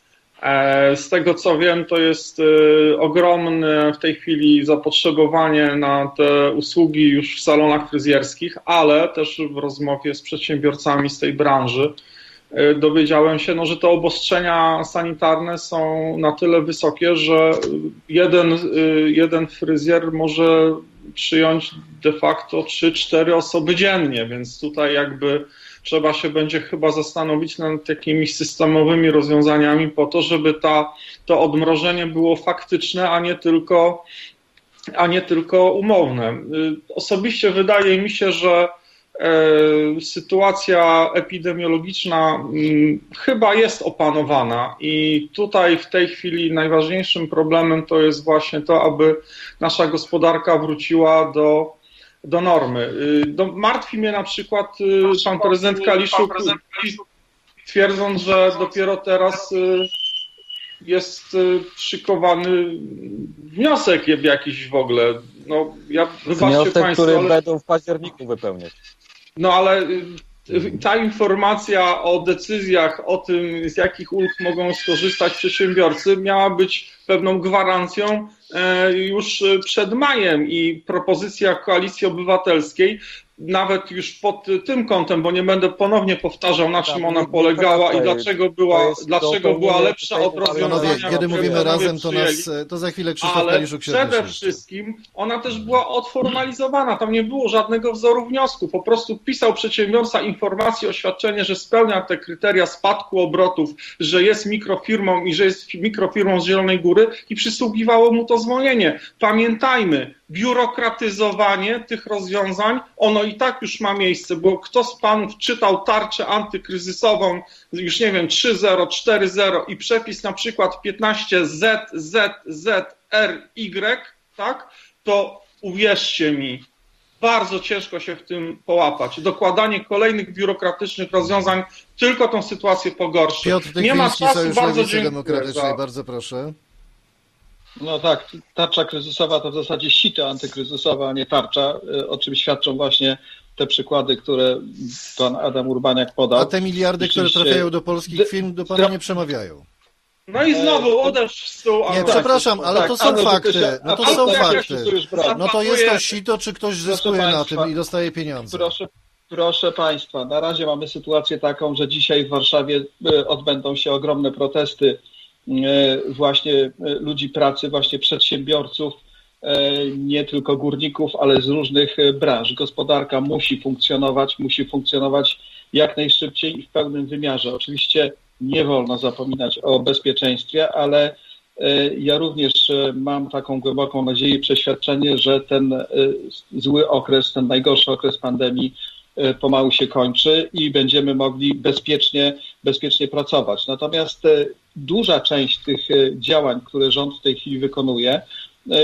Z tego co wiem, to jest ogromne w tej chwili zapotrzebowanie na te usługi już w salonach fryzjerskich, ale też w rozmowie z przedsiębiorcami z tej branży dowiedziałem się, no, że te obostrzenia sanitarne są na tyle wysokie, że jeden, jeden fryzjer może przyjąć de facto trzy cztery osoby dziennie, więc tutaj jakby trzeba się będzie chyba zastanowić nad jakimiś systemowymi rozwiązaniami po to, żeby ta, to odmrożenie było faktyczne, a nie tylko, a nie tylko umowne. Osobiście wydaje mi się, że e, sytuacja epidemiologiczna m, chyba jest opanowana i tutaj w tej chwili najważniejszym problemem to jest właśnie to, aby nasza gospodarka wróciła do do normy. Do, martwi mnie na przykład pan prezydent Kaliszuk, twierdząc, że dopiero teraz jest szykowany wniosek jakiś w ogóle. No, ja, wniosek, państwo, który ale, będą w październiku wypełniać. No ale ta informacja o decyzjach, o tym, z jakich ulg mogą skorzystać przedsiębiorcy, miała być pewną gwarancją już przed majem i propozycja Koalicji Obywatelskiej, nawet już pod tym kątem, bo nie będę ponownie powtarzał, na czym ona polegała i dlaczego była, dlaczego była lepsza od rozwiązania. Kiedy mówimy razem, to, nas, to za chwilę Krzysztof Kaliszuk się Ale przede wszystkim ona też była odformalizowana, tam nie było żadnego wzoru wniosku, po prostu pisał przedsiębiorca informację, oświadczenie, że spełnia te kryteria spadku obrotów, że jest mikrofirmą i że jest mikrofirmą z Zielonej Góry i przysługiwało mu to zwolnienie. Pamiętajmy, biurokratyzowanie tych rozwiązań, ono i tak już ma miejsce, bo kto z panów czytał tarczę antykryzysową, już nie wiem, trzy zero, cztery zero i przepis na przykład piętnaście Z Z Z R Y, tak, to uwierzcie mi, bardzo ciężko się w tym połapać. Dokładanie kolejnych biurokratycznych rozwiązań tylko tą sytuację pogorszy. Piotr nie ma czasu, Sojusz bardzo Lewicy dziękuję. Demokratycznej, Za... bardzo proszę. No tak, tarcza kryzysowa to w zasadzie sito antykryzysowa, a nie tarcza, o czym świadczą właśnie te przykłady, które pan Adam Urbaniak podał. A te miliardy, które trafiają do polskich firm, do pana nie przemawiają. No i znowu odeszł w stół. Nie, przepraszam, ale tak, to są ale fakty. się, no to ale są to fakty. No to jest to Zapakuje- sito, czy ktoś Proszę zyskuje na państwa, tym i dostaje pieniądze. Proszę, proszę Państwa, na razie mamy sytuację taką, że dzisiaj w Warszawie e, odbędą się ogromne protesty e, właśnie e, ludzi pracy, właśnie przedsiębiorców, e, nie tylko górników, ale z różnych e, branż. Gospodarka musi funkcjonować, musi funkcjonować jak najszybciej i w pełnym wymiarze. Oczywiście nie wolno zapominać o bezpieczeństwie, ale e, ja również e, mam taką głęboką nadzieję i przeświadczenie, że ten e, zły okres, ten najgorszy okres pandemii e, pomału się kończy i będziemy mogli bezpiecznie, bezpiecznie pracować. Natomiast e, duża część tych e, działań, które rząd w tej chwili wykonuje, e,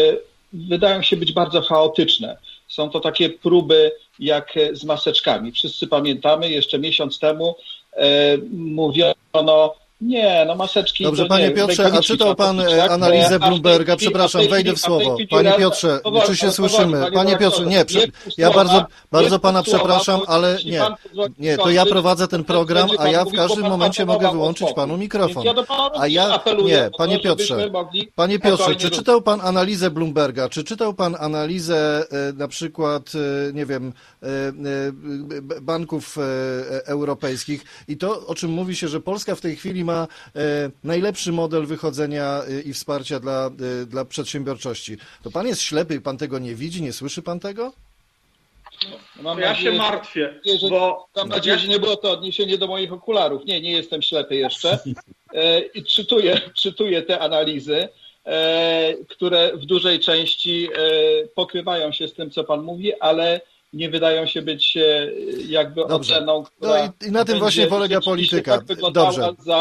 wydają się być bardzo chaotyczne. Są to takie próby jak z maseczkami. Wszyscy pamiętamy, jeszcze miesiąc temu e, mówiono, nie, no maseczki... Dobrze, to panie nie, Piotrze, a rękawiczki czytał trzeba pan nosić, e, tak? analizę A w tej Bloomberga? chwili- Przepraszam, a w tej wejdę chwili- w a w tej słowo. chwili Panie raz- Piotrze, powoli, czy się powoli, słyszymy? panie Panie Piotrze, nie, redaktorze, prze- nie ja słowa, bardzo, bardzo nie pana słowa, przepraszam, bo ale jeśli nie. pan pozwoli Nie, to skończyć, ja prowadzę ten to program, będzie a pan ja w mówił, bo każdym pan momencie apelował mogę o wyłączyć spokój. panu mikrofon. Więc ja do pana A ja, apeluję nie, o to, panie Piotrze, żebyśmy mogli panie Piotrze, spokojnie czy czytał pan analizę Bloomberga? Czy czytał pan analizę e, na przykład, e, nie wiem, e, e, banków e, europejskich i to, o czym mówi się, że Polska w tej chwili ma e, najlepszy model wychodzenia e, i wsparcia dla, e, dla przedsiębiorczości. To pan jest ślepy, pan tego nie widzi, nie słyszy pan tego? Mam Ja nadzieję, się że- martwię, że- bo Mam nadzieję, że nie było to odniesienie do moich okularów. Nie, nie jestem ślepy jeszcze. E, I czytuję, czytuję te analizy, e, które w dużej części e, pokrywają się z tym, co pan mówi, ale nie wydają się być e, jakby Dobrze. oceną, która No i, i na tym będzie właśnie polega rzeczywiście polityka. tak wyglądała Dobrze. za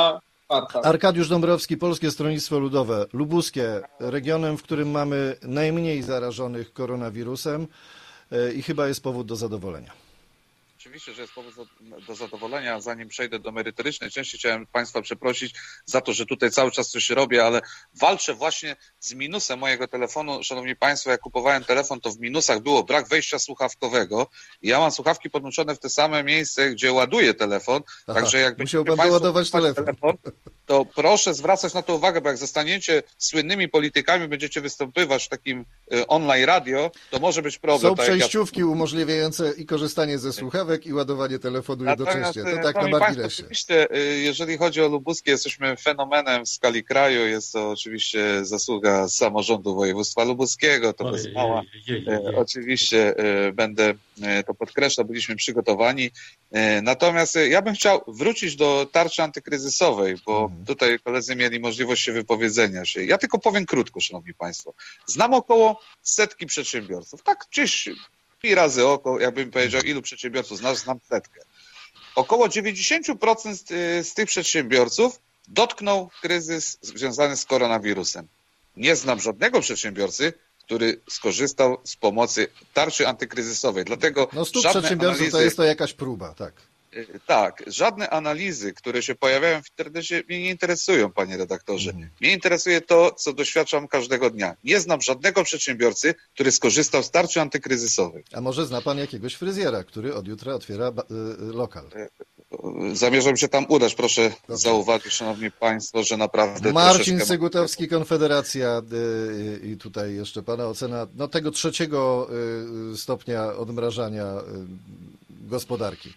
Arkadiusz Dąbrowski, Polskie Stronnictwo Ludowe, lubuskie, regionem, w którym mamy najmniej zarażonych koronawirusem i chyba jest powód do zadowolenia. Oczywiście, że jest powód do zadowolenia. Zanim przejdę do merytorycznej części, chciałem Państwa przeprosić za to, że tutaj cały czas coś robię, ale walczę właśnie z minusem mojego telefonu. Szanowni Państwo, jak kupowałem telefon, to w minusach było brak wejścia słuchawkowego. I ja mam słuchawki podłączone w te same miejsce, gdzie ładuję telefon. Aha, także jak musiał Pan doładować telefon. telefon, to proszę zwracać na to uwagę, bo jak zostaniecie słynnymi politykami, będziecie występować w takim online radio, to może być problem. Są tak przejściówki ja... umożliwiające i korzystanie ze słuchawek, i ładowanie telefonu jednocześnie. To tak na marginesie. Oczywiście, jeżeli chodzi o lubuskie, jesteśmy fenomenem w skali kraju. Jest to oczywiście zasługa samorządu województwa lubuskiego. To jest mała. Oczywiście będę to podkreślał, byliśmy przygotowani. Natomiast ja bym chciał wrócić do tarczy antykryzysowej, bo mhm. tutaj koledzy mieli możliwość się wypowiedzenia się. Ja tylko powiem krótko, szanowni państwo. Znam około setki przedsiębiorców. Tak gdzieś pi razy oko, jakbym powiedział, ilu przedsiębiorców znasz, znam setkę. Około dziewięćdziesiąt procent z tych przedsiębiorców dotknął kryzys związany z koronawirusem. Nie znam żadnego przedsiębiorcy, który skorzystał z pomocy tarczy antykryzysowej. Dlatego no stu przedsiębiorców analizy... to jest to jakaś próba, tak. Tak, żadne analizy, które się pojawiają w internecie, mnie nie interesują, panie redaktorze. Mhm. Mnie interesuje to, co doświadczam każdego dnia. Nie znam żadnego przedsiębiorcy, który skorzystał z tarczy antykryzysowej. A może zna pan jakiegoś fryzjera, który od jutra otwiera lokal? Zamierzam się tam udać. Proszę Dobrze. zauważyć, szanowni państwo, że naprawdę... Marcin troszeczkę... Sygutowski, Konfederacja i tutaj jeszcze pana ocena no, tego trzeciego stopnia odmrażania gospodarki.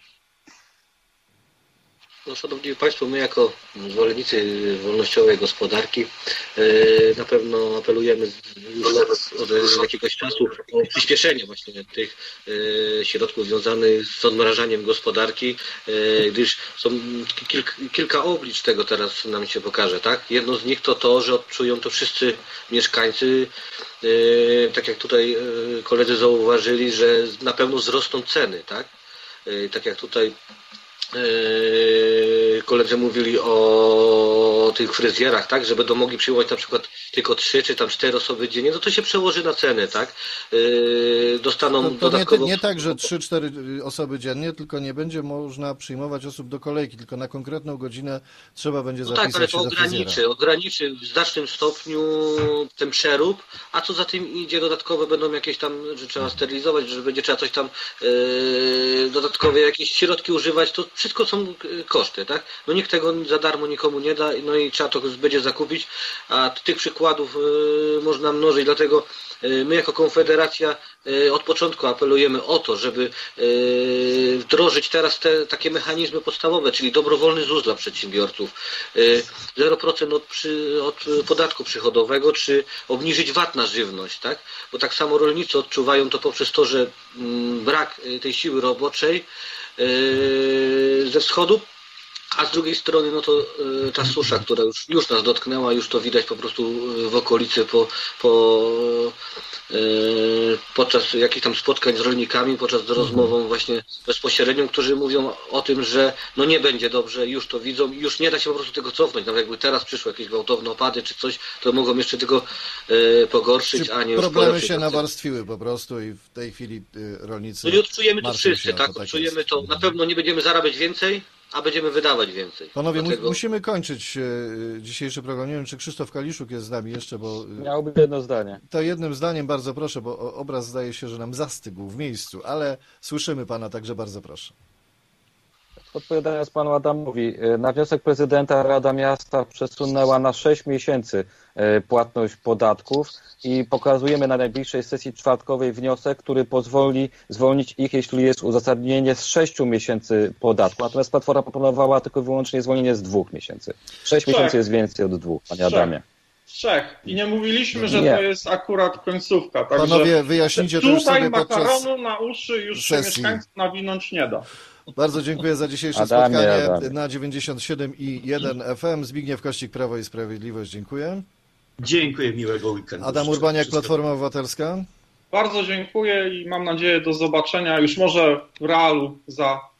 No, szanowni państwo, my jako zwolennicy wolnościowej gospodarki na pewno apelujemy już od jakiegoś czasu o przyspieszenie właśnie tych środków związanych z odmrażaniem gospodarki, gdyż są kilka, kilka oblicz tego teraz nam się pokaże, tak? Jedno z nich to to, że odczują to wszyscy mieszkańcy, tak jak tutaj koledzy zauważyli, że na pewno wzrosną ceny, tak? Tak jak tutaj koledzy mówili o tych fryzjerach, tak, że będą mogli przyjmować na przykład tylko trzy czy tam cztery osoby dziennie, no to się przełoży na cenę, tak? Dostaną no to dodatkowo... Nie, nie tak, że trzy cztery osoby dziennie, tylko nie będzie można przyjmować osób do kolejki, tylko na konkretną godzinę trzeba będzie zapisać no tak, ale to się ograniczy, ograniczy w znacznym stopniu ten przerób, a co za tym idzie, dodatkowe będą jakieś tam, że trzeba sterylizować, że będzie trzeba coś tam yy, dodatkowe jakieś środki używać, to wszystko są koszty, tak? No nikt tego za darmo nikomu nie da, no i trzeba to będzie zakupić, a tych przykładów y, można mnożyć, dlatego y, my jako Konfederacja y, od początku apelujemy o to, żeby y, wdrożyć teraz te takie mechanizmy podstawowe, czyli dobrowolny ZUS dla przedsiębiorców, y, zero procent od, przy, od podatku przychodowego, czy obniżyć V A T na żywność, tak? Bo tak samo rolnicy odczuwają to poprzez to, że y, brak tej siły roboczej ze wschodu, a z drugiej strony no to ta susza, która już, już nas dotknęła, już to widać po prostu w okolicy po, po, podczas jakichś tam spotkań z rolnikami, podczas rozmową właśnie bezpośrednią, którzy mówią o tym, że no nie będzie dobrze, już to widzą, już nie da się po prostu tego cofnąć. Nawet jakby teraz przyszły jakieś gwałtowne opady czy coś, to mogą jeszcze tego pogorszyć, czy a nie już problemy się nawarstwiły po prostu i w tej chwili rolnicy... No i odczujemy to wszyscy, tak, odczujemy to. Na pewno nie będziemy zarabiać więcej, a będziemy wydawać więcej. Panowie, Dlatego... musimy kończyć e, dzisiejszy program. Nie wiem, czy Krzysztof Kaliszuk jest z nami jeszcze, bo... Miałby jedno zdanie. To jednym zdaniem bardzo proszę, bo obraz zdaje się, że nam zastygł w miejscu, ale słyszymy pana, także bardzo proszę. Odpowiadając panu Adamowi, na wniosek prezydenta Rada Miasta przesunęła na sześć miesięcy płatność podatków i pokazujemy na najbliższej sesji czwartkowej wniosek, który pozwoli zwolnić ich, jeśli jest uzasadnienie, z sześciu miesięcy podatku. Natomiast Platforma proponowała tylko i wyłącznie zwolnienie z dwóch miesięcy. Sześć Trzech. miesięcy jest więcej od dwóch, panie Trzech. Adamie. Trzech. I nie mówiliśmy, że nie. to jest akurat końcówka. Także panowie, wyjaśnijcie to już sobie makaronu podczas na uszy już sesji. się mieszkańców nawinąć nie da. Bardzo dziękuję za dzisiejsze Adamie, spotkanie Adamie. na dziewięćdziesiąt siedem i jeden F M. Zbigniew Kościk, Prawo i Sprawiedliwość. Dziękuję. Dziękuję, miłego weekendu. Adam Urbaniak, Platforma Obywatelska. Bardzo dziękuję i mam nadzieję do zobaczenia już może w realu za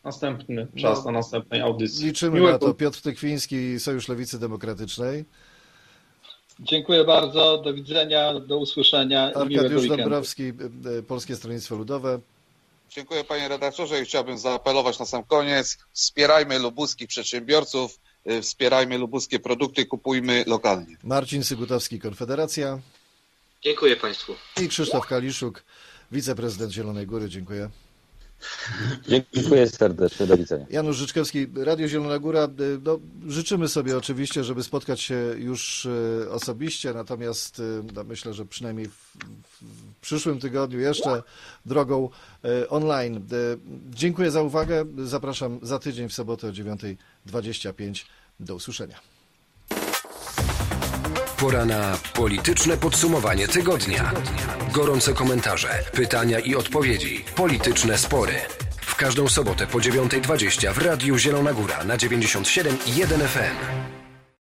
następny czas, No, na następnej audycji. Liczymy Miłego. na to. Piotr Tykwiński, Sojusz Lewicy Demokratycznej. Dziękuję bardzo, do widzenia, do usłyszenia i miłego Arkadiusz weekendu. Dąbrowski, y, Polskie Stronnictwo Ludowe. Dziękuję panie redaktorze i chciałbym zaapelować na sam koniec. Wspierajmy lubuskich przedsiębiorców, y, wspierajmy lubuskie produkty, kupujmy lokalnie. Marcin Sygutowski, Konfederacja. Dziękuję Państwu. I Krzysztof Kaliszuk, wiceprezydent Zielonej Góry. Dziękuję. Dziękuję serdecznie, do widzenia. Janusz Życzkowski, Radio Zielona Góra. No, życzymy sobie oczywiście, żeby spotkać się już osobiście, natomiast no, myślę, że przynajmniej w, w przyszłym tygodniu jeszcze drogą online. Dziękuję za uwagę. Zapraszam za tydzień w sobotę o dziewiąta dwadzieścia pięć. Do usłyszenia. Pora na polityczne podsumowanie tygodnia. Gorące komentarze, pytania i odpowiedzi. Polityczne spory. W każdą sobotę po dziewiąta dwadzieścia w Radiu Zielona Góra na dziewięćdziesiąt siedem i jeden F M.